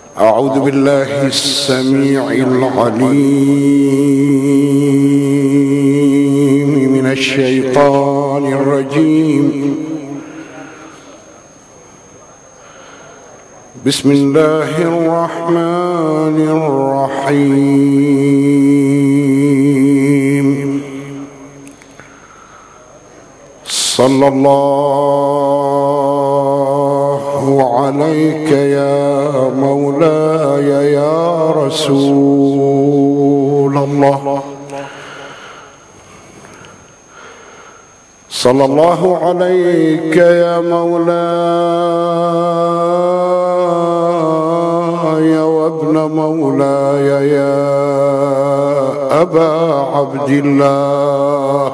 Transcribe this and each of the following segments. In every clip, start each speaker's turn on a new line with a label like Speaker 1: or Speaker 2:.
Speaker 1: أعوذ بالله السميع العليم من الشيطان الرجيم. بسم الله الرحمن الرحيم. صلى الله عليك يا مولاي يا رسول الله. صلى الله عليك يا مولاي وابن مولاي يا أبا عبد الله.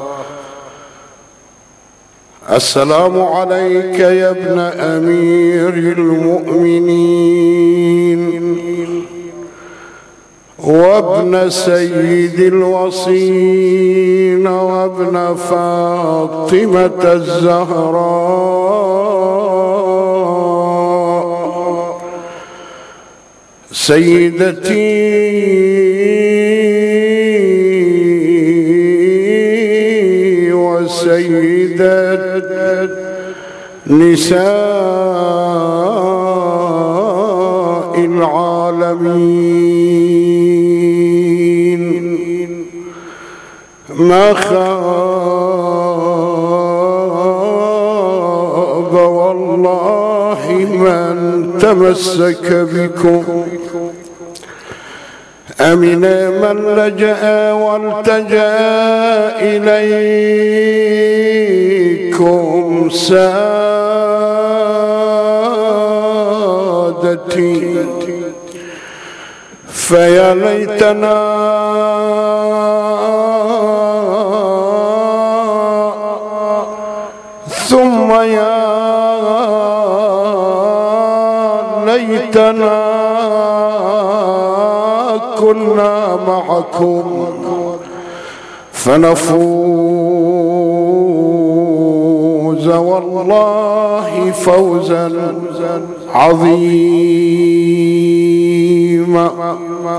Speaker 1: السلام عليك يا ابن أمير المؤمنين وابن سيد الوصين وابن فاطمة الزهراء سيدتي وسيدة نساء العالمين. ما خاب والله من تمسك بكم، أمن من لجأ والتجأ إليكم سادتي. فيا ليتنا ثم يا ليتنا كنا معكم فنفوز والله فوزا عظيما.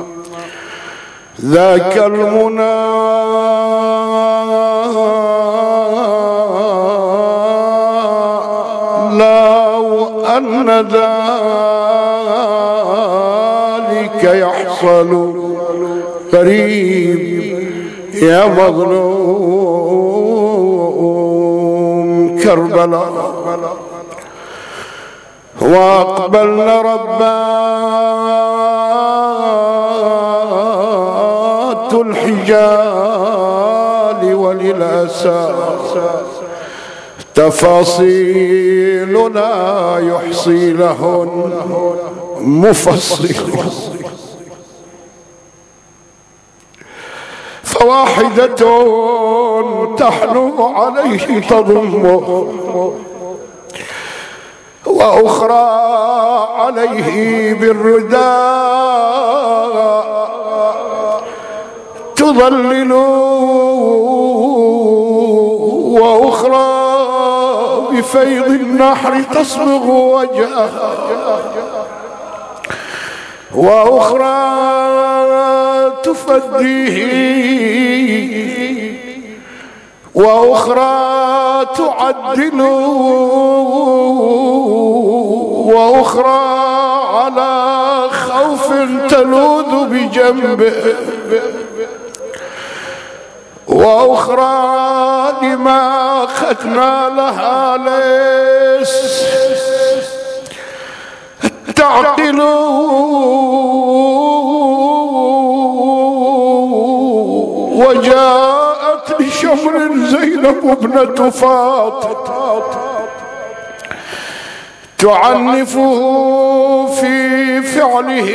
Speaker 1: ذاك المنى لو أن ذلك يحصل قريب يا مظلوم كربلاء. وأقبلنا ربات الحجال وللأسى تفاصيل لا يحصي لهن مفصل. فواحدة تحلو عليه تضمه، وأخرى عليه بالرداء تظلل، وأخرى بفيض النحر تصبغ وجهها، وأخرى تفديه، وأخرى تعدل، وأخرى على خوف تلوذ بجنبه، وأخرى لما أخذنا لها ليس تعقل، وجاءت لشمر زينب ابنة فاطمة تعنفه في فعله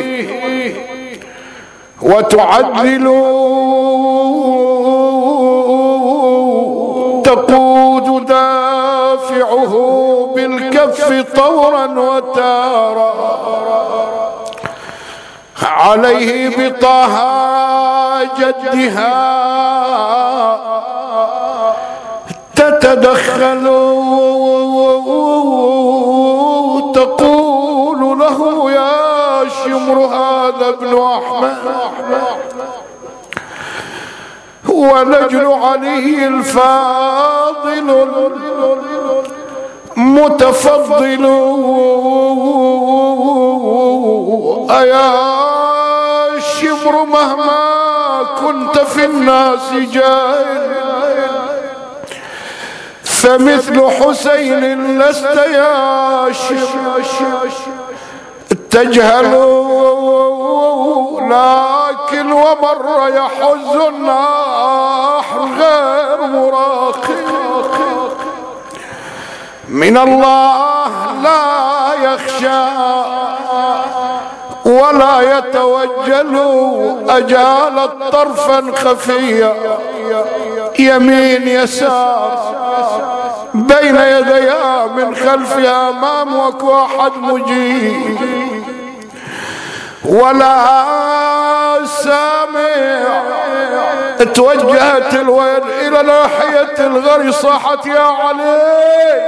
Speaker 1: وتعدل، تقود دافعه بالكف طورا وتارا عليه بطه جدها تتدخل تقول له يا الشمر هذا ابن أحمد ونجل علي الفاضل متفضل أيا الشمر مهما كنت في الناس جاهل فمثل حسين لست يا شمر تجهل لكن ومر يحز النحر غير مراقب من الله لا يخشى ولا يتوجل أجال طرفا خفيا يمين يسار بين يديها من خلفها أمامك واحد مجيب ولا سامع توجهت الويل إلى ناحية الغري صاحت يا علي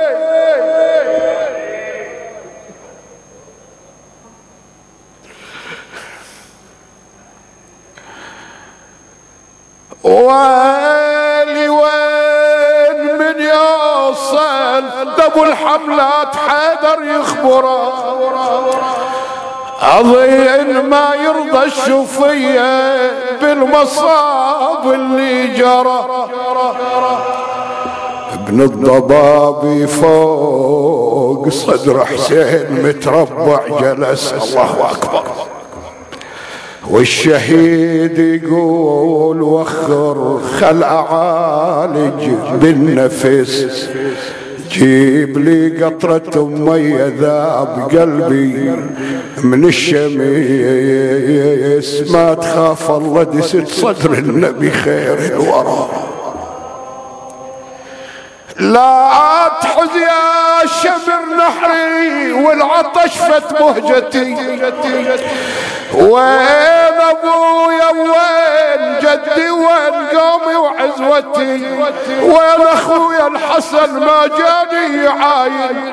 Speaker 1: ويلي وين من يوصل دب الحملات حيدر يخبره أظن ما يرضى الشوفية بالمصاب اللي جرى ابن الضبابي فوق صدر حسين متربع جلس الله أكبر والشهيد يقول وخر خل أعالج بالنفس جيب لي قطرة مية ذاب قلبي من الشميس ما تخاف الله دست صدر النبي خير الورى لا تحز يا شمر نحري والعطش فت مهجتي وين ابويا وين جدي وين قومي وعزوتي وين اخويا الحسن ما جاني يعاين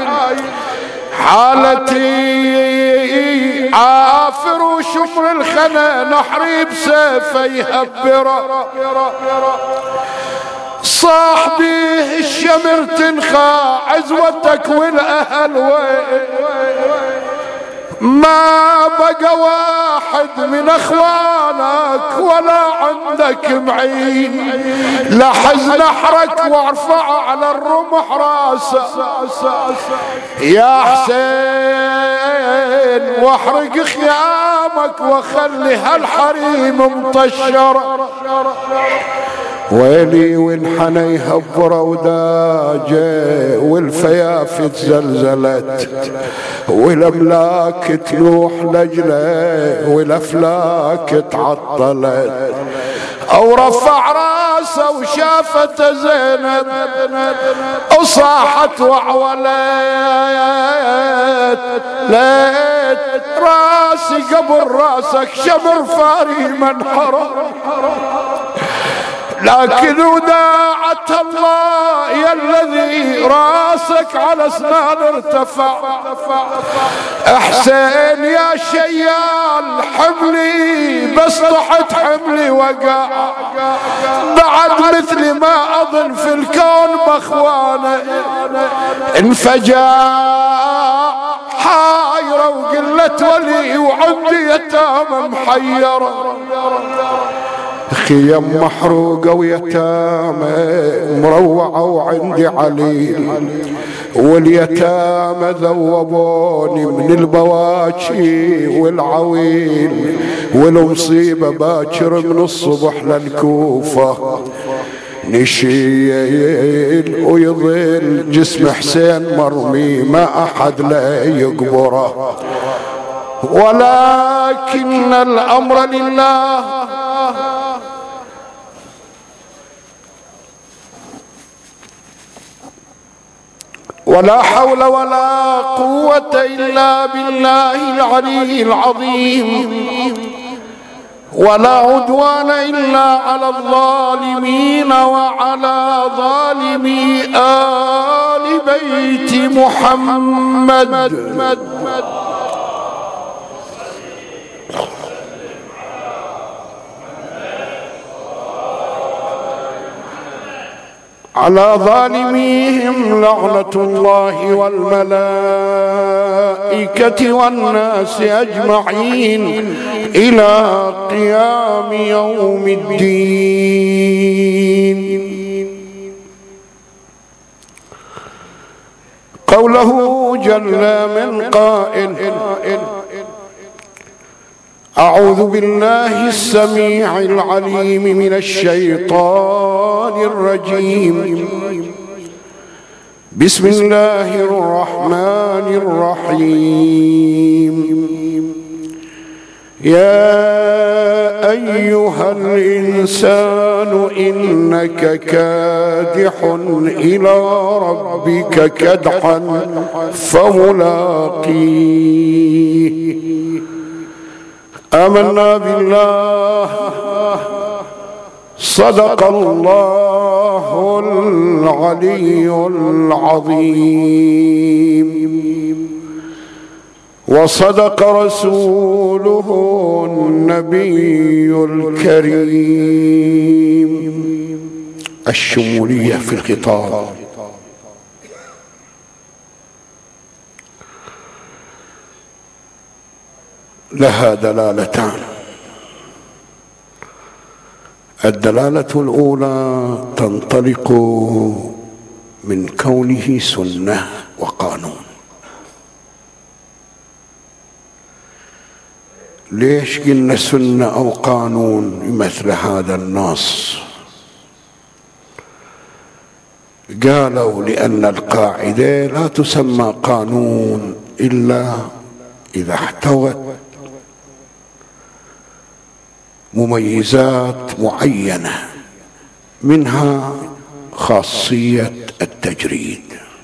Speaker 1: حالتي عافر وشمر الخنا نحري بسيفه يهبره صاحبي الشمر تنخى عزوتك والاهل وين ما بقى واحد من اخوانك ولا عندك معين لحز نحرك وارفع على الرمح راسه يا حسين واحرق خيامك وخلي هالحريم مطشره ويلي وانحنى يهبر وداجه والفيافت زلزلت والاملاك تلوح لجله والافلاك تعطلت او رفع راسه وشافته زينب وصاحت وعولت ليت راسي قبل راسك شمر فاري منحرم لكن وداعة الله يا الذي راسك على اسنان ارتفع احسين يا شيال حملي بس طحت حملي وقع بعد مثل ما اظن في الكون باخوانه انفجع حايرة وقلت ولي وعندي يتامى محيرة خيم محروقة ويتامى مروعة وعندي عليل واليتامى ذوبوني من البواكي والعويل والمصيبة باكر من الصبح للكوفة نشيل ويظل جسم حسين مرمي ما أحد لا يقبره ولكن الأمر لله ولا حول ولا قوة إلا بالله العلي العظيم ولا عدوان إلا على الظالمين وعلى ظالمي آل بيت محمد على ظالميهم لعنة الله والملائكة والناس أجمعين إلى قيام يوم الدين. قوله جل من قائل: أعوذ بالله السميع العليم من الشيطان الرجيم. بسم الله الرحمن الرحيم. يا أيها الإنسان إنك كادح إلى ربك كدحا فملاقيه. آمنا بالله. صدق الله العلي العظيم، وصدق رسوله النبي الكريم. الشمولية في الخطاب. لها دلالتان. الدلالة الأولى تنطلق من كونه سنة وقانون. ليش قلنا سنة أو قانون مثل هذا النص؟ قالوا لأن القاعدة لا تسمى قانون إلا إذا احتوت مميزات معينة، منها خاصية التجريد.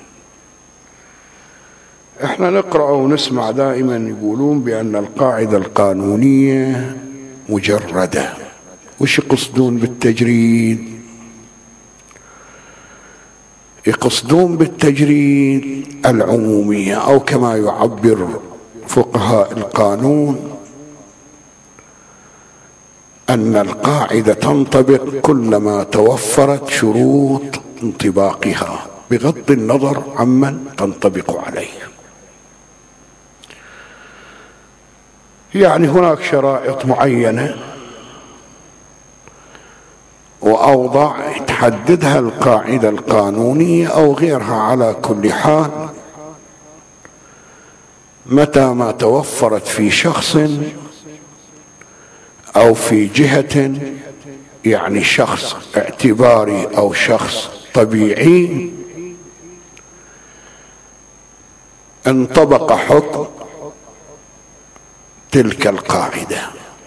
Speaker 1: احنا نقرأ ونسمع دائما يقولون بأن القاعدة القانونية مجردة. وش يقصدون بالتجريد؟ يقصدون بالتجريد العمومية، أو كما يعبر فقهاء القانون أن القاعدة تنطبق كلما توفرت شروط انطباقها بغض النظر عمن تنطبق عليه. يعني هناك شرائط معينة وأوضاع تحددها القاعدة القانونية أو غيرها. على كل حال متى ما توفرت في شخص أو في جهة، يعني شخص اعتباري أو شخص طبيعي، انطبق حكم تلك القاعدة.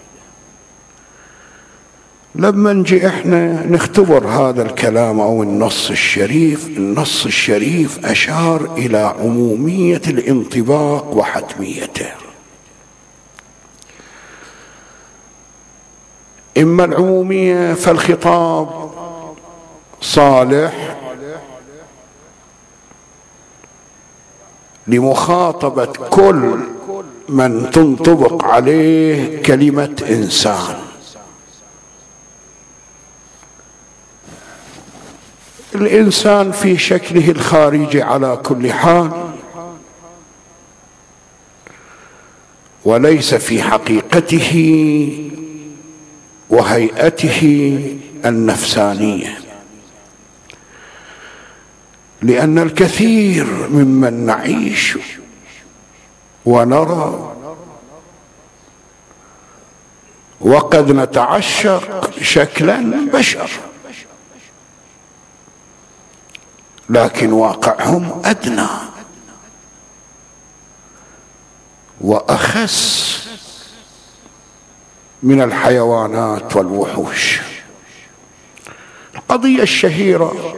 Speaker 1: لما نجي احنا نختبر هذا الكلام أو النص الشريف أشار إلى عمومية الانطباق وحتميته. إما العمومية فالخطاب صالح لمخاطبة كل من تنطبق عليه كلمة إنسان. الإنسان في شكله الخارجي على كل حال، وليس في حقيقته وهيئته النفسانية، لأن الكثير ممن نعيش ونرى وقد نتعشق شكلا بشر، لكن واقعهم أدنى وأخس من الحيوانات والوحوش. القضية الشهيرة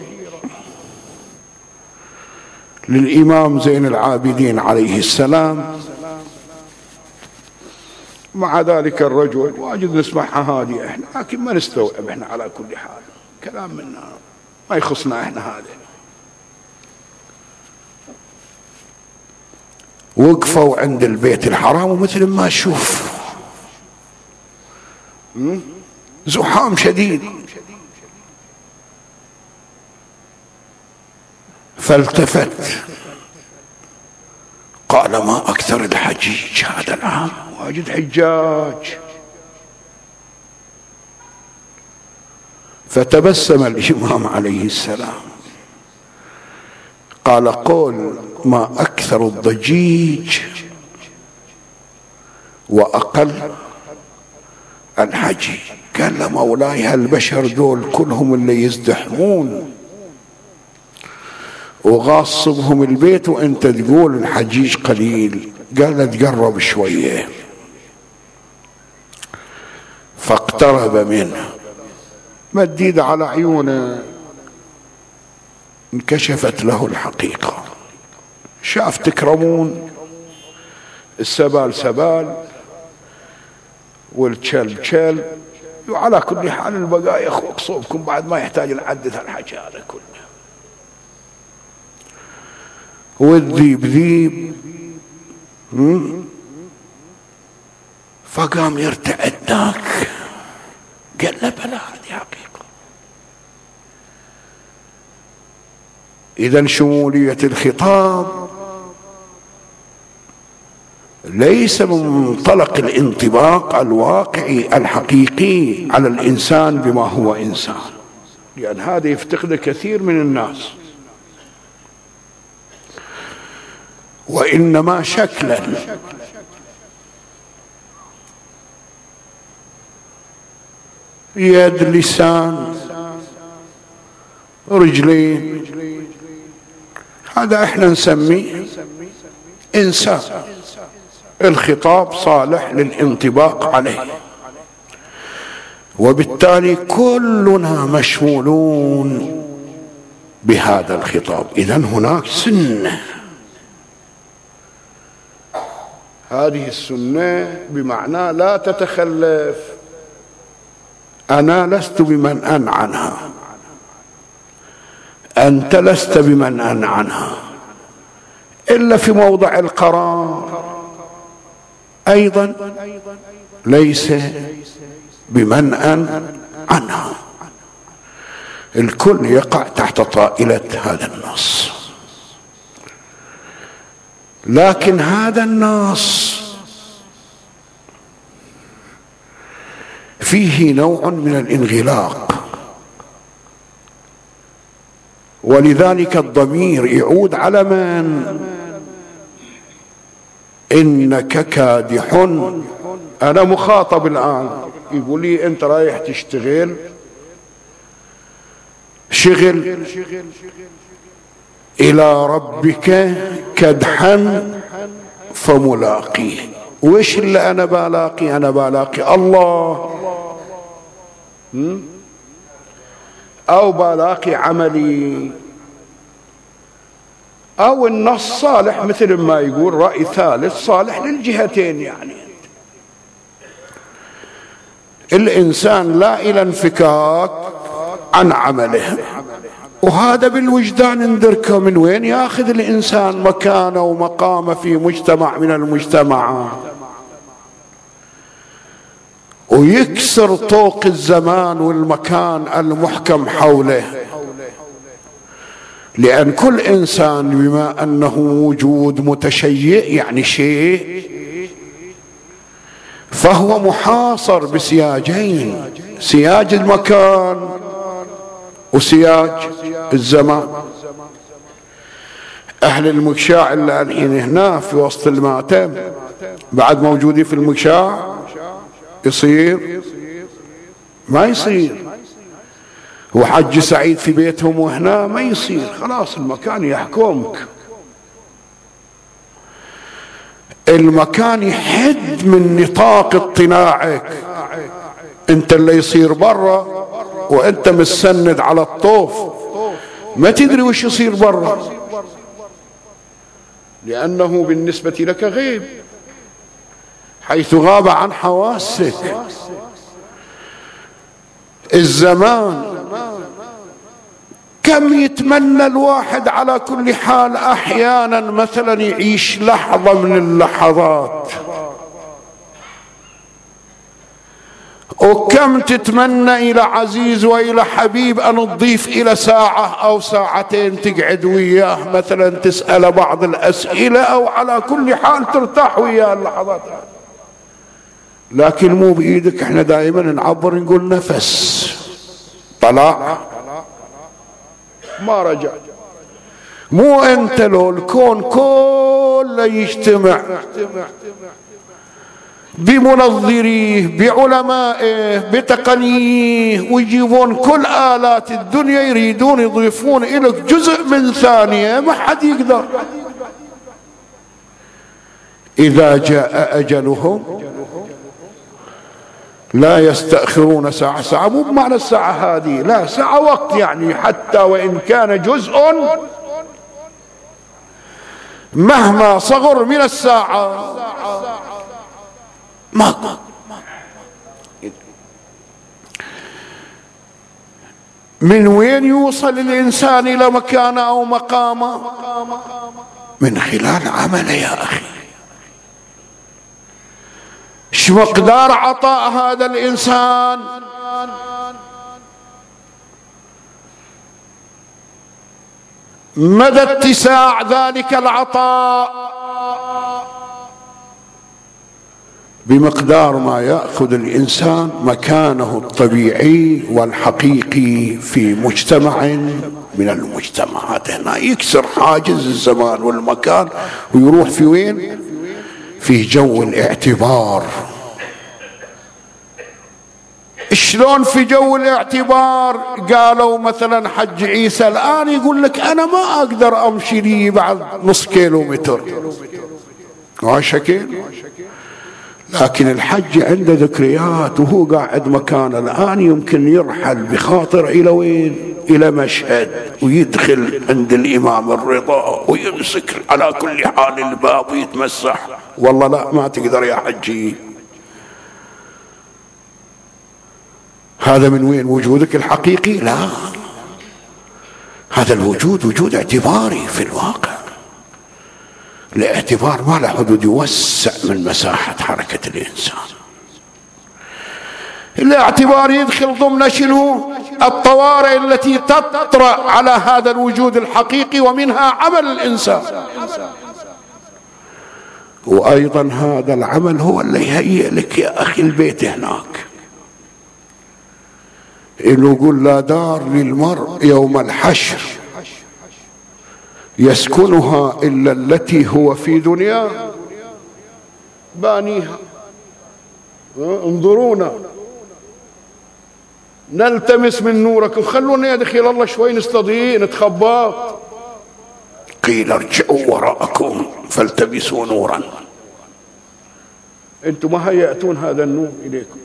Speaker 1: للإمام زين العابدين عليه السلام مع ذلك الرجل، واجد نسمعها هذه احنا، لكن ما نستوعب احنا على كل حال، كلام منا ما يخصنا احنا. هذا وقفوا عند البيت الحرام ومثل ما تشوف زحام شديد، فالتفت قال ما أكثر الحجيج هذا العام، واجد حجاج. فتبسم الإمام عليه السلام قال قل ما أكثر الضجيج وأقل الحجيج. قال له مولاي هالبشر دول كلهم اللي يزدحمون وغاصبهم البيت وانت تقول الحجيج قليل. قال له تقرب شوية. فاقترب منه مد ايده على عيونه، انكشفت له الحقيقة. شاف تكرمون، السبال سبال والشل شل، وعلى كل حال البقايا اخوك صوبكم بعد ما يحتاج نعدد الحكي هذا كله. والذيب ذيب فقام يرتعد ذاك. قال له بلى هذه حقيقة. إذن شمولية الخطاب ليس من منطلق الانطباق الواقعي الحقيقي على الإنسان بما هو إنسان، لأن هذا يفتقد كثير من الناس، وإنما شكلا. يد، لسان، رجلين، هذا احنا نسميه إنسان. الخطاب صالح للانطباق عليه، وبالتالي كلنا مشمولون بهذا الخطاب. إذن هناك سنة، هذه السنة بمعنى لا تتخلف. أنا لست بمنأ عنها، أنت لست بمنأ عنها، إلا في موضع القرار أيضا ليس بمنأ عنها. الكل يقع تحت طائلة هذا النص. لكن هذا النص فيه نوع من الانغلاق، ولذلك الضمير يعود على من؟ إنك كادح. أنا مخاطب الآن، يقول لي أنت رايح تشتغل شغل إلى ربك كدحا فملاقيه. وإيش اللي أنا بلاقي؟ أنا بلاقي الله، أو بلاقي عملي، أو النص صالح مثل ما يقول رأي ثالث صالح للجهتين. يعني الإنسان لا إلى انفكاك عن عمله، وهذا بالوجدان ندركه. من وين ياخذ الإنسان مكانه ومقامه في مجتمع من المجتمعات، ويكسر طوق الزمان والمكان المحكم حوله. لأن كل إنسان بما أنه وجود متشيء يعني شيء، فهو محاصر بسياجين: سياج المكان وسياج الزمان. أهل المكشاع اللي الحين هنا في وسط الماتم بعد موجودين في المكشاع، يصير ما يصير. وحج سعيد في بيتهم وهنا ما يصير، خلاص المكان يحكمك. المكان يحد من نطاق اطلاعك. انت اللي يصير برا وانت مستند على الطوف، ما تدري وش يصير برا، لأنه بالنسبة لك غيب، حيث غاب عن حواسك. الزمان كم يتمنى الواحد على كل حال أحيانا مثلا يعيش لحظة من اللحظات وكم تتمنى إلى عزيز وإلى حبيب أن تضيف إلى ساعة أو ساعتين تقعد وياه مثلا تسأل بعض الأسئلة أو على كل حال ترتاح وياه اللحظات. لكن مو بإيدك. احنا دائما نعبر نقول نفس طلع ما رجع. مو انت لو الكون كله يجتمع بمنظريه بعلمائه بتقنيه ويجيبون كل آلات الدنيا يريدون يضيفون إليك جزء من ثانية ما حد يقدر. إذا جاء أجلهم لا يستأخرون ساعة. ساعة مو بمعنى الساعة هذه، لا، ساعة وقت يعني، حتى وإن كان جزء مهما صغر من الساعة ما. من وين يوصل الإنسان إلى مكانه أو مقامه؟ من خلال عمله يا أخي. شو مقدار عطاء هذا الإنسان؟ مدى اتساع ذلك العطاء بمقدار ما يأخذ الإنسان مكانه الطبيعي والحقيقي في مجتمع من المجتمعات. هنا يكسر حاجز الزمان والمكان ويروح في وين؟ في جو الاعتبار. شلون في جو الاعتبار؟ قالوا مثلا حج عيسى الآن يقول لك أنا ما أقدر أمشي لي بعد نص كيلومتر وشكل، لكن الحج عنده ذكريات وهو قاعد مكانه الآن يمكن يرحل بخاطر إلى وين؟ إلى مشهد ويدخل عند الإمام الرضا ويمسك على كل حال الباب ويتمسح. والله لا، ما تقدر يا حجي. هذا من وين؟ وجودك الحقيقي؟ لا، هذا الوجود وجود اعتباري في الواقع. الاعتبار ما له حدود، يوسع من مساحة حركة الإنسان. الاعتبار يدخل ضمن شنو؟ الطوارئ التي تطرأ على هذا الوجود الحقيقي ومنها عمل الإنسان. وأيضا هذا العمل هو اللي يهيئ لك يا أخي البيت هناك. إنه يقول لا دار للمرء يوم الحشر يسكنها إلا التي هو في دنيا بانيها. انظرونا نلتمس من نوركم، خلونا يدخل الله شوي نستضيء نتخبى. قيل ارجعوا وراءكم فالتمسوا نورا. انتم ما هيأتون هذا النور إليكم.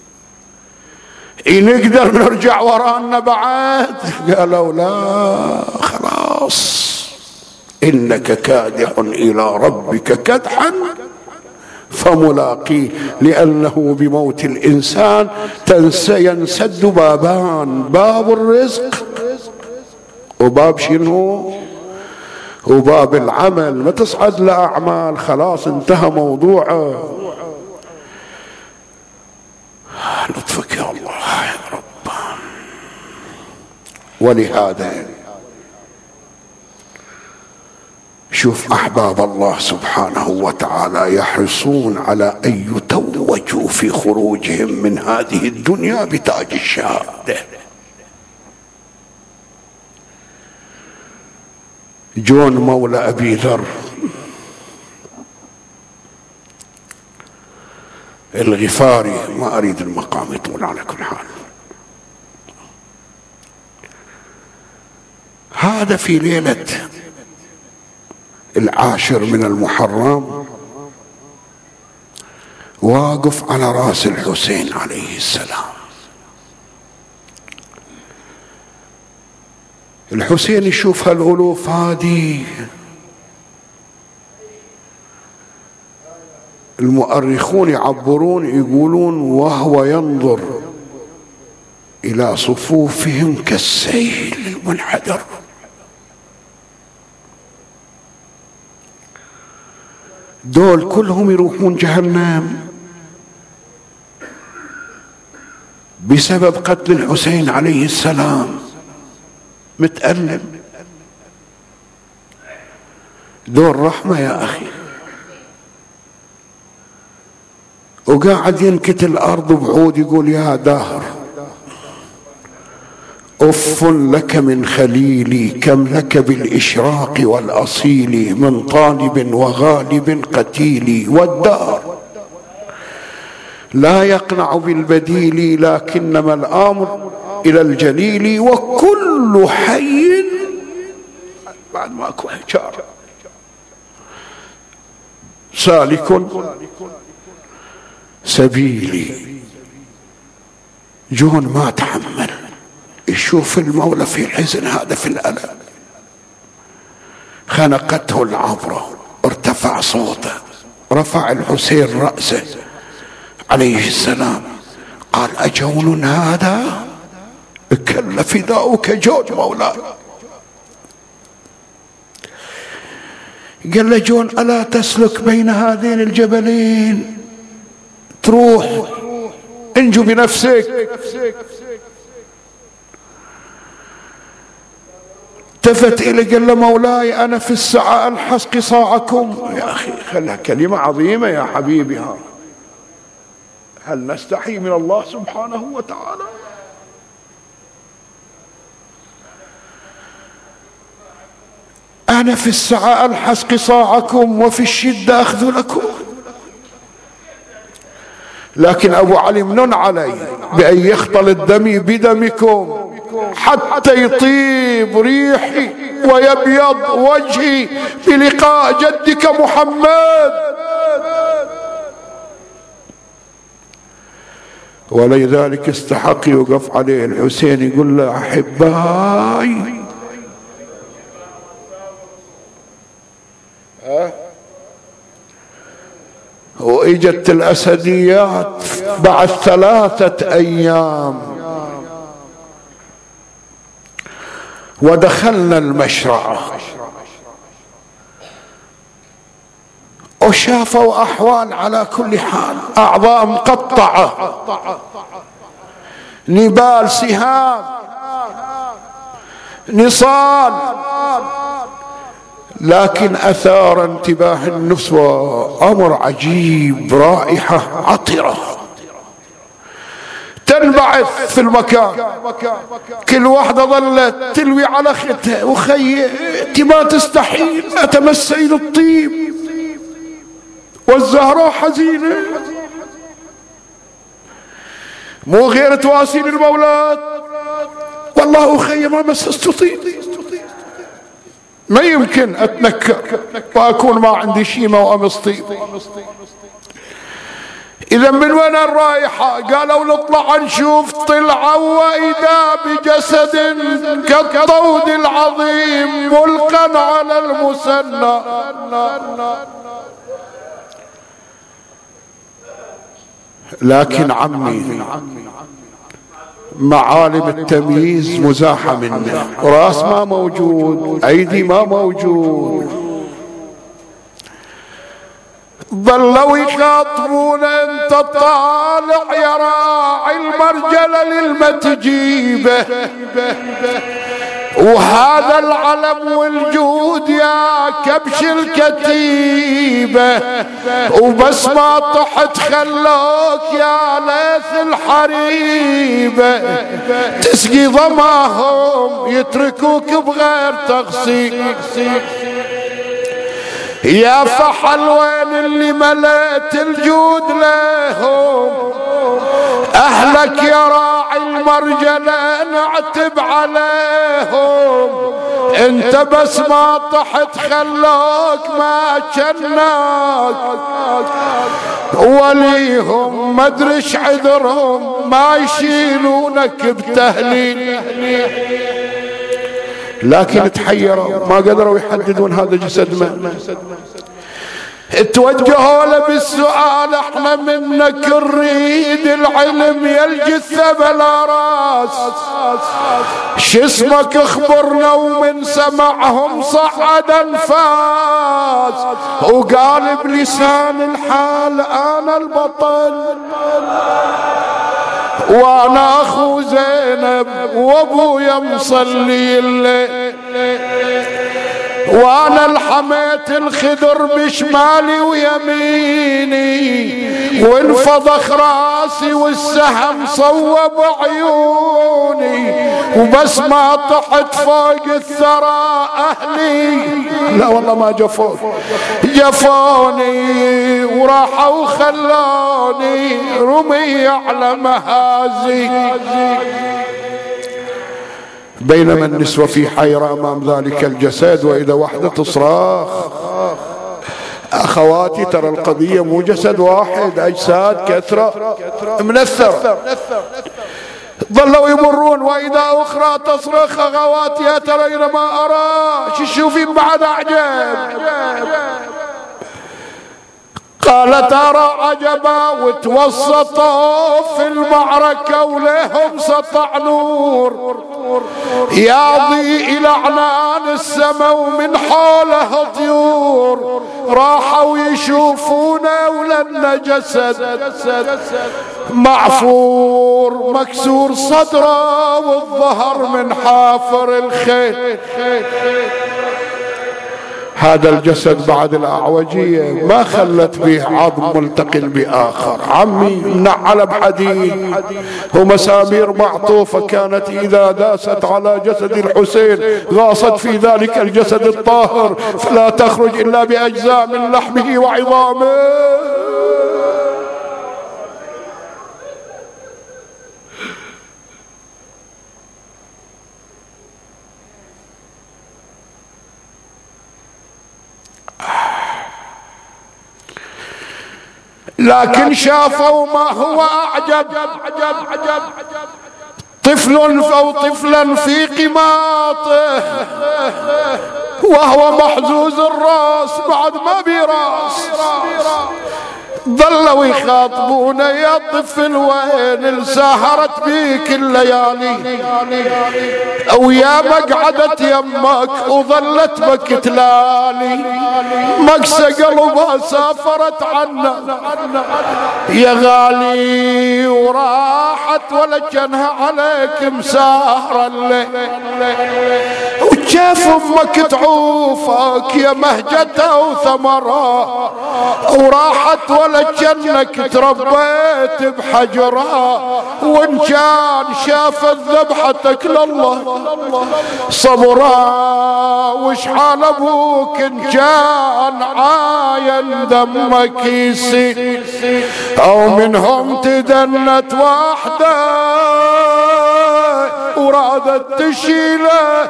Speaker 1: إن نقدر نرجع وراءنا بعد؟ قالوا لا، خلاص إنك كادح إلى ربك كدحا فملاقيه، لأنه بموت الإنسان ينسد بابان، باب الرزق وباب شنو؟ وباب العمل. ما تصعد لأعمال خلاص انتهى موضوعه. لطفك يا الله يا رب. ولهذا شوف أحباب الله سبحانه وتعالى يحرصون على أن يتوجوا في خروجهم من هذه الدنيا بتاج الشهادة. جون مولى أبي ذر الغفاري، ما أريد المقام يطول على كل حال، هذا في ليلة 10 من المحرم واقف على رأس الحسين عليه السلام. الحسين يشوف هالألوف هذه. المؤرخون يعبرون يقولون وهو ينظر إلى صفوفهم كالسيل المنحدر. دول كلهم يروحون جهنم، بسبب قتل الحسين عليه السلام متألم. دور رحمة يا أخي، وقاعد ينكت الأرض بعود يقول يا دهر أف لك من خليلي، كم لك بالإشراق والأصيل، من طالب وغالب قتيلي، والدار لا يقنع بالبديل، لكنما الأمر إلى الجليل، وكل حي بعد ماكو حجار سالك سبيلي. جون ما تحمل يشوف المولى في الحزن هذا، في الألم، خنقته العبرة، ارتفع صوته، رفع الحسين رأسه عليه السلام، قال أجون هذا؟ كل فداؤك جون مولاي. قال له جون ألا تسلك بين هذين الجبلين، تروح انجو بنفسك. التفت إليه قال له مولاي أنا في السعى ألحس قصاعكم. يا أخي خلها كلمة عظيمة يا حبيبي، هل نستحي من الله سبحانه وتعالى؟ أنا في السعى ألحس قصاعكم وفي الشدة أخذ لكم. لكن أبو علي منن علي بأن يختلط دمي بدمكم حتى يطيب ريحي ويبيض وجهي بلقاء جدك محمد. ولذلك استحق يوقف عليه الحسين يقول له أحبائي، وإجت الأسديات بعد 3 أيام ودخلنا المشرعة وشافوا أحوال على كل حال، أعضاء مقطعة، نبال سهام نصال، لكن أثار انتباه النسوة أمر عجيب، رائحة عطرة تنبعث في المكان، كل واحدة ظلت تلوي على ختها، وخي انت ما تستحيل أتمسين الطيب والزهراء حزينة، مو غير تواسين المولاد، والله أخي ما مسست طيب، ما يمكن أتنكر وأكون ما عندي شيمة وأمس طيب. إذا من وين الرائحة؟ قالوا نطلع نشوف، طلعوا وإذا بجسد كالطود العظيم ملقا على المسنى. لكن عمي معالم التمييز مزاحة منه، راس ما موجود، أيدي ما موجود، ظلوا يخاطبون انت طالع يا راعي المرجله للمتجيبه، وهذا العلم والجود يا كبش الكتيبه، وبس ما طحت خلوك يا ليث الحريبه، تسقي ضماهم يتركوك بغير تغسيل. يا فحل وين اللي مليت الجود لهم، أهلك يا راعي المرجلة نعتب عليهم، انت بس ما طحت خلوك ما جناك، وليهم مدرش عذرهم ما يشيلونك بتهليل. لكن تحيروا ما قدروا يحددون هذا جسد من. توجهوا له بالسؤال احنا منك نريد العلم يا الجثة بلا راس، شو اسمك اخبرنا، ومن سمعهم صعد انفاس، وقال بلسان الحال انا البطل، وانا اخو زينب وابويا مصلي الليل، وانا الحميت الخدر بشمالي ويميني، وانفضخ راسي والسهم صوب عيوني، وبس ما طحت فوق الثرى اهلي لا والله ما جفوني وراحوا خلوني رمي على مهازي. بينما النسوة في حيرة امام ذلك الجسد، واذا وحدة تصراخ. اخواتي ترى القضية مو جسد واحد، اجساد كثرة منثرة. ظلوا يمرون واذا اخرى تصرخ اخواتي اترين ما ارى، شو تشوفين بعد اعجب؟ قالت ارى عجبا، وتوسطوا في المعركة ولهم سطع نور ياضي الى اعنان السما ومن حوله طيور، راحوا يشوفونه ولنا جسد معفور مكسور صدره والظهر من حافر الخيل. هذا الجسد بعد الأعوجية ما خلت به عظم ملتقل بآخر، عمي منعل بحديد ومسامير معطوفة كانت إذا داست على جسد الحسين غاصت في ذلك الجسد الطاهر، فلا تخرج إلا بأجزاء من لحمه وعظامه. لكن شافوا ما هو أعجب، طفل أو طفلا في قماطه وهو محزوز الراس بعد ما براس. ظلوا يخاطبون يا طفل وين انسهرت بيك الليالي، او يا مقعدة يمك وظلت بك تلالي، مكسى قلبها سافرت عنا يا غالي وراحت ولا جنها عليك مسهرة الليل، وكيف امك تعوفك يا مهجتها وثمرها، وراحت ولا جنك تربيت بحجرها، وان كان شافت ذبحتك لله صبرها، وش حال ابوك ان كان عاين دمك يسيل، او منهم تدنت واحدة ورادت تشيله،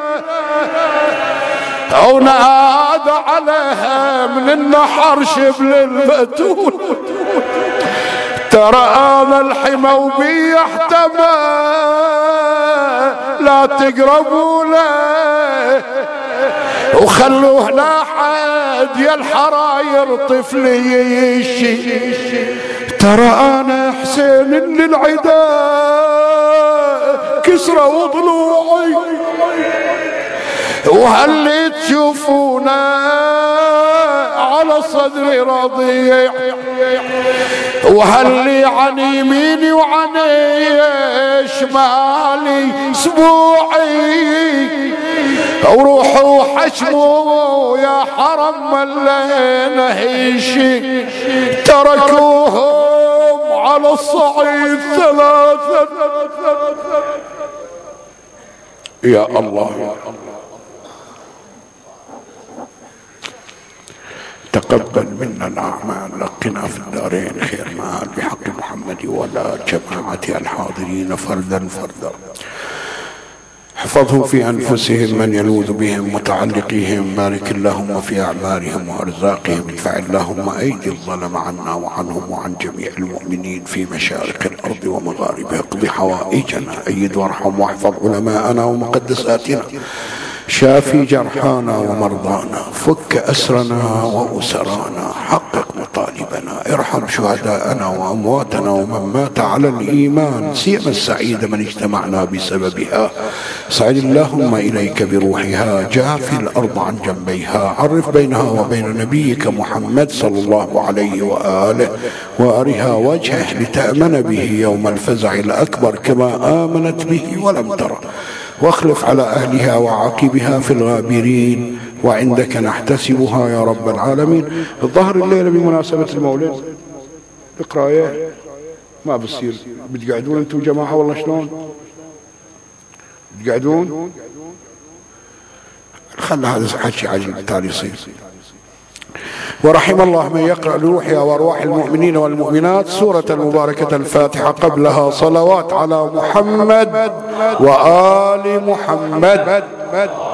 Speaker 1: او نادى عليها من النحر شبل البتول، ترى انا الحمى وبي احتمى لا تقربوا له، وخلوه لا حد يا الحراير طفلي يشي، ترى انا حسين للعداء كسرى وضلوعي، وهل تشوفونا على صدري رضيع، وهل عن يميني وعن شمالي سبوعي، وروحوا حشموا يا حرم ملينا هيشي، تركوهم على الصعيد ثلاثة. يا الله تقبل منا الأعمال، لقنا في الدارين خير مآل بحق محمد ولا جماعة الحاضرين فردا فردا. احفظهم في أنفسهم من يلوذ بهم متعلقيهم، بارك اللهم في أعمارهم وأرزاقهم، ادفع اللهم أيدي الظلم عنا وعنهم وعن جميع المؤمنين في مشارق الأرض ومغاربها، اقض حوائجنا، أيد وارحم واحفظ علماءنا ومقدساتنا، شافي جرحانا ومرضانا، فك أسرنا وأسرانا، حقق مطالبنا. لنا، ارحم شهداءنا وأمواتنا ومن مات على الإيمان، سيما السعيد من اجتمعنا بسببها. سعد اللهم إليك بروحها، جافي الأرض عن جنبيها، عرف بينها وبين نبيك محمد صلى الله عليه وآله، وأرها وجهه لتأمن به يوم الفزع الأكبر كما آمنت به ولم ترى، واخلف على أهلها وعاقبها في الغابرين، وعندك نحتسبها يا رب العالمين. الظهر الليلة بمناسبة المولد اقرأ ايه ما بصير، بتقعدون انتم جماعة والله شلون بتقعدون؟ خلى هذا حكي عجيب تالي يصير. ورحم الله من يقرأ لروحها وأرواح المؤمنين والمؤمنات سورة المباركة الفاتحة، قبلها صلوات على محمد وآل محمد.